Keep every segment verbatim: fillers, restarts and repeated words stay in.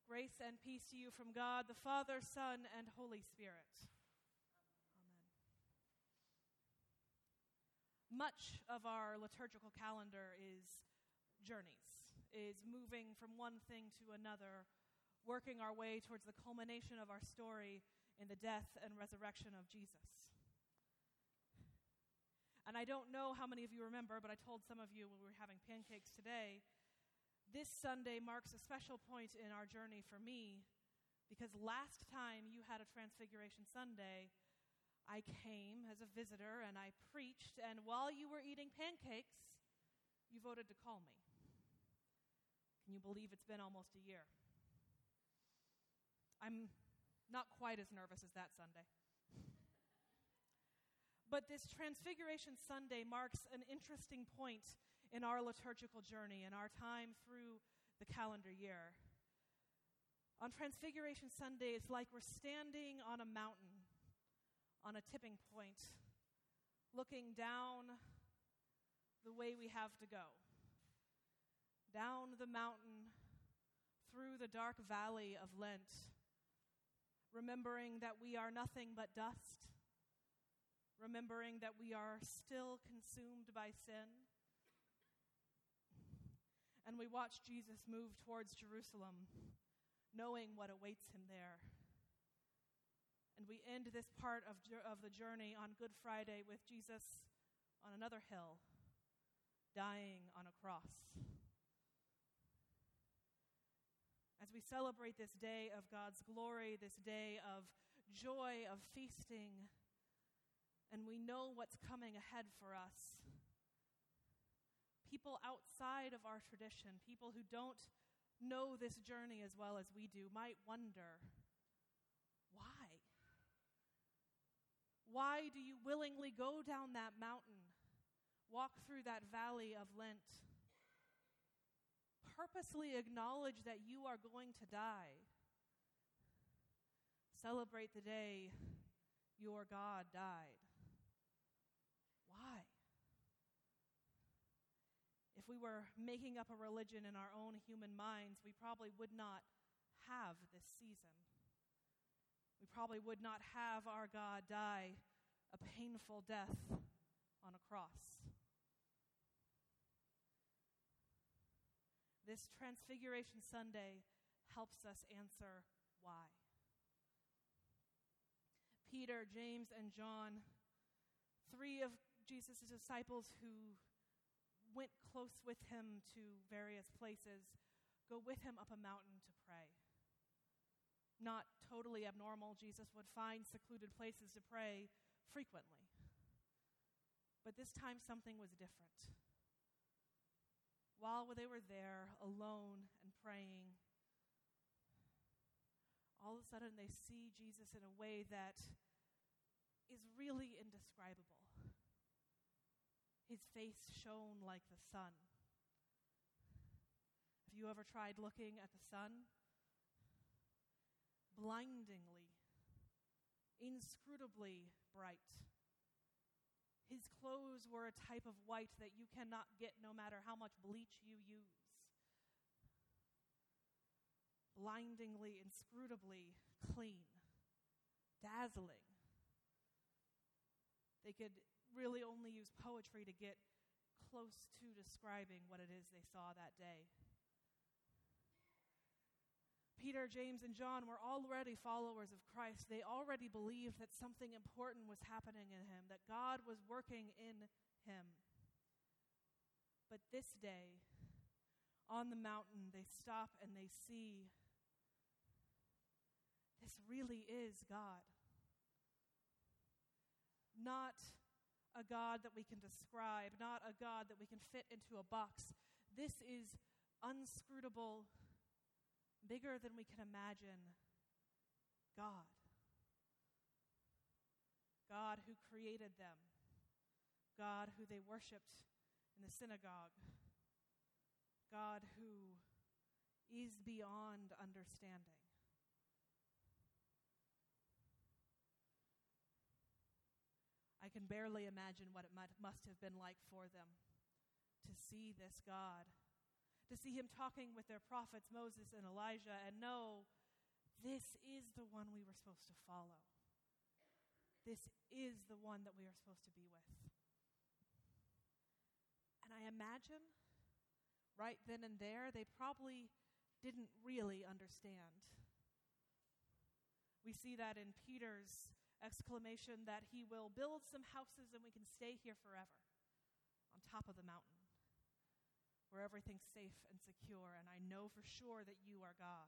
Grace and peace to you from God, the Father, Son, and Holy Spirit. Amen. Much of our liturgical calendar is journeys, is moving from one thing to another, working our way towards the culmination of our story in the death and resurrection of Jesus. And I don't know how many of you remember, but I told some of you when we were having pancakes today, this Sunday marks a special point in our journey for me, because last time you had a Transfiguration Sunday, I came as a visitor and I preached, and while you were eating pancakes, you voted to call me. Can you believe it's been almost a year? I'm not quite as nervous as that Sunday. But this Transfiguration Sunday marks an interesting point in our liturgical journey, in our time through the calendar year. On Transfiguration Sunday, it's like we're standing on a mountain, on a tipping point, looking down the way we have to go. Down the mountain, through the dark valley of Lent, remembering that we are nothing but dust, remembering that we are still consumed by sin. And we watch Jesus move towards Jerusalem, knowing what awaits him there. And we end this part of, of the journey on Good Friday with Jesus on another hill, dying on a cross. As we celebrate this day of God's glory, this day of joy, of feasting, and we know what's coming ahead for us, people outside of our tradition, people who don't know this journey as well as we do, might wonder, why? Why do you willingly go down that mountain, walk through that valley of Lent, purposely acknowledge that you are going to die, celebrate the day your God died? Why? If we were making up a religion in our own human minds, we probably would not have this season. We probably would not have our God die a painful death on a cross. This Transfiguration Sunday helps us answer why. Peter, James, and John, three of Jesus' disciples who went close with him to various places, go with him up a mountain to pray. Not totally abnormal. Jesus would find secluded places to pray frequently. But this time something was different. While they were there, alone and praying, all of a sudden they see Jesus in a way that is really indescribable. His face shone like the sun. Have you ever tried looking at the sun? Blindingly, inscrutably bright. His clothes were a type of white that you cannot get no matter how much bleach you use. Blindingly, inscrutably clean, dazzling. They could really only use poetry to get close to describing what it is they saw that day. Peter, James, and John were already followers of Christ. They already believed that something important was happening in him, that God was working in him. But this day, on the mountain, they stop and they see, this really is God. Not a God that we can describe, not a God that we can fit into a box. This is unscrutable, bigger than we can imagine, God. God who created them. God who they worshiped in the synagogue. God who is beyond understanding. I can barely imagine what it might, must have been like for them to see this God, to see him talking with their prophets, Moses and Elijah, and know this is the one we were supposed to follow. This is the one that we are supposed to be with. And I imagine right then and there, they probably didn't really understand. We see that in Peter's exclamation that he will build some houses and we can stay here forever on top of the mountain where everything's safe and secure, and I know for sure that you are God.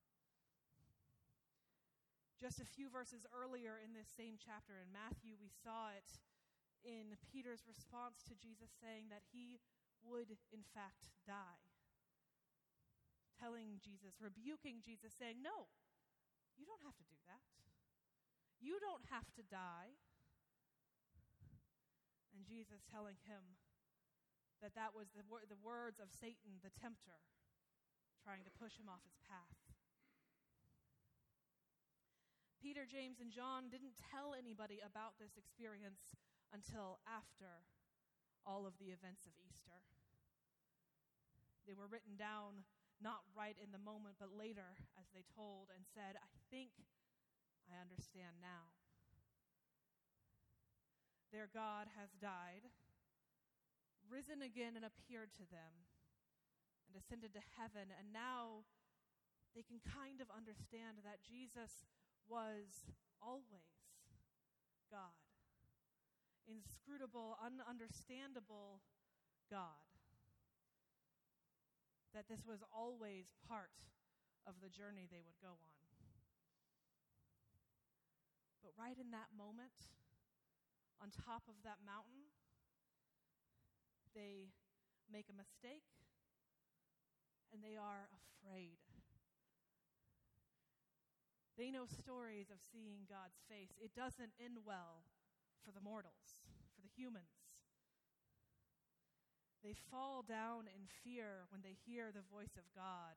Just a few verses earlier in this same chapter in Matthew, we saw it in Peter's response to Jesus saying that he would, in fact, die. Telling Jesus, rebuking Jesus, saying, no, you don't have to do that. You don't have to die. And Jesus telling him that that was the, wor- the words of Satan, the tempter, trying to push him off his path. Peter, James, and John didn't tell anybody about this experience until after all of the events of Easter. They were written down not right in the moment, but later as they told and said, I think I understand now. Their God has died, risen again and appeared to them, and ascended to heaven, and now they can kind of understand that Jesus was always God. Inscrutable, ununderstandable God. That this was always part of the journey they would go on. But right in that moment, on top of that mountain, they make a mistake and they are afraid. They know stories of seeing God's face. It doesn't end well for the mortals, for the humans. They fall down in fear when they hear the voice of God.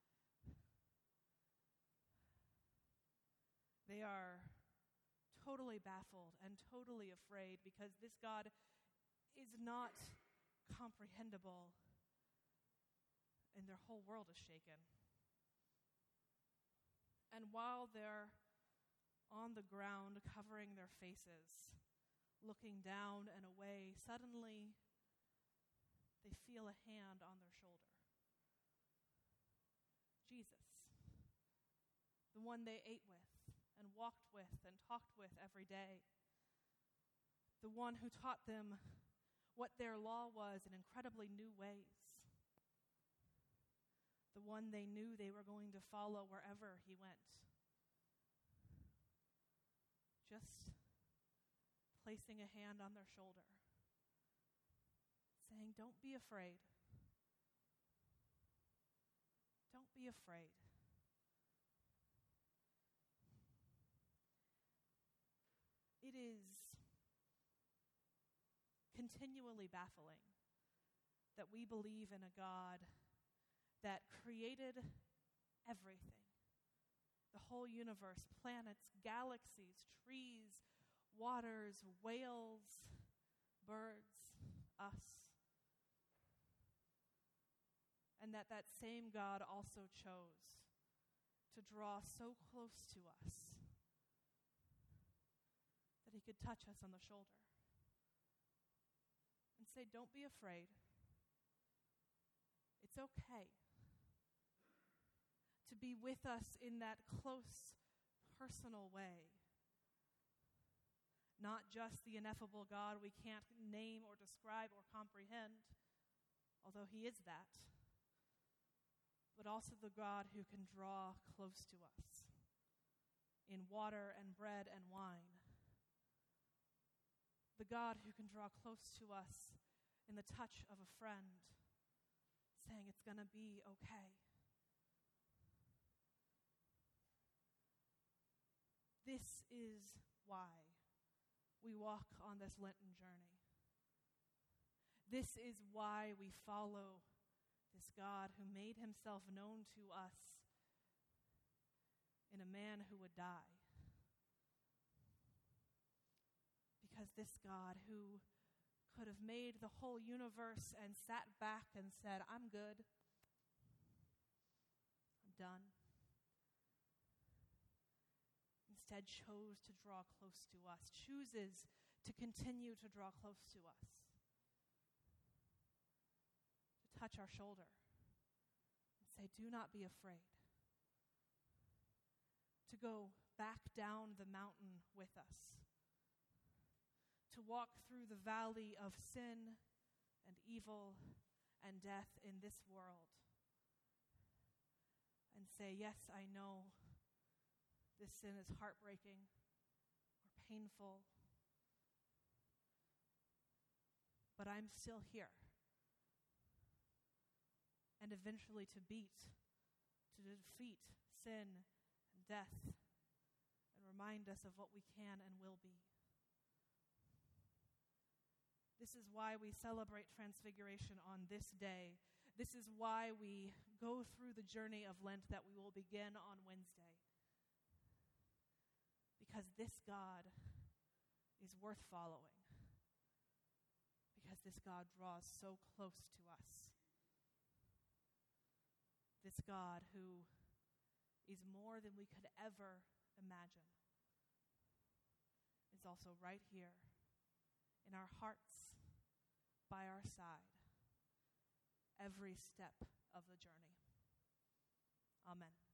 They are totally baffled and totally afraid because this God is not comprehensible, and their whole world is shaken. And while they're on the ground covering their faces, looking down and away, suddenly they feel a hand on their shoulder. Jesus, the one they ate with and walked with and talked with every day, the one who taught them what their law was in incredibly new ways, the one they knew they were going to follow wherever he went. Just placing a hand on their shoulder, saying, don't be afraid. Don't be afraid. It is continually baffling that we believe in a God that created everything. The whole universe, planets, galaxies, trees, waters, whales, birds, us. And that that same God also chose to draw so close to us that he could touch us on the shoulder and say, don't be afraid. It's okay to be with us in that close, personal way. Not just the ineffable God we can't name or describe or comprehend, although he is that, but also the God who can draw close to us in water and bread and wine. The God who can draw close to us in the touch of a friend, saying it's going to be okay. This is why we walk on this Lenten journey. This is why we follow this God who made himself known to us in a man who would die. Because this God who could have made the whole universe and sat back and said, I'm good, done. Instead chose to draw close to us, chooses to continue to draw close to us, to touch our shoulder and say, do not be afraid, to go back down the mountain with us, to walk through the valley of sin and evil and death in this world, and say, yes, I know this sin is heartbreaking or painful, but I'm still here. And eventually to beat, to defeat sin and death, and remind us of what we can and will be. This is why we celebrate Transfiguration on this day. This is why we go through the journey of Lent that we will begin on Wednesday. Because this God is worth following. Because this God draws so close to us. This God who is more than we could ever imagine is also right here in our hearts, by our side, every step of the journey. Amen.